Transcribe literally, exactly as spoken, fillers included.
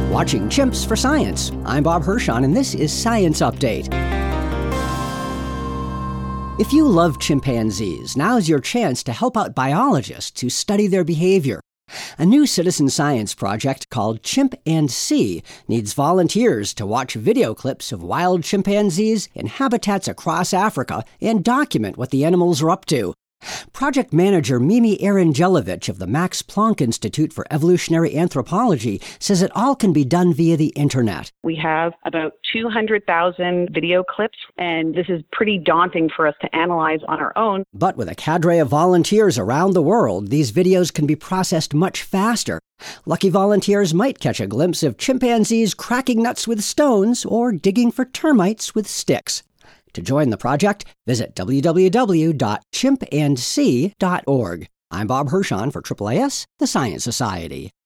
watching Chimps for Science. I'm Bob Hirschon, and this is Science Update. If you love chimpanzees, now's your chance to help out biologists who study their behavior. A new citizen science project called Chimp and See needs volunteers to watch video clips of wild chimpanzees in habitats across Africa and document what the animals are up to. Project manager Mimi Arangelovich of the Max Planck Institute for Evolutionary Anthropology says it all can be done via the internet. We have about two hundred thousand video clips, and this is pretty daunting for us to analyze on our own. But with a cadre of volunteers around the world, these videos can be processed much faster. Lucky volunteers might catch a glimpse of chimpanzees cracking nuts with stones or digging for termites with sticks. To join the project, visit w w w dot chimp and see dot org. I'm Bob Hirschon for A A A S, the Science Society.